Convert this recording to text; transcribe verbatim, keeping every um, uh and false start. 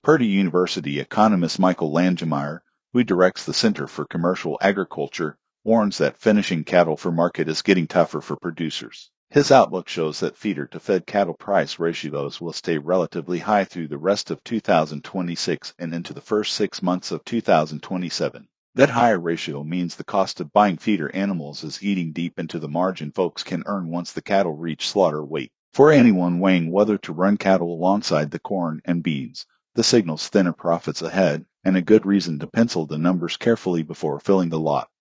Purdue University economist Michael Langemeier, who directs the Center for Commercial Agriculture, warns that finishing cattle for market is getting tougher for producers. His outlook shows that feeder-to-fed cattle price ratios will stay relatively high through the rest of two thousand twenty-six and into the first six months of two thousand twenty-seven. That higher ratio means the cost of buying feeder animals is eating deep into the margin folks can earn once the cattle reach slaughter weight. For anyone weighing whether to run cattle alongside the corn and beans, the signals thinner profits ahead and a good reason to pencil the numbers carefully before filling the lot.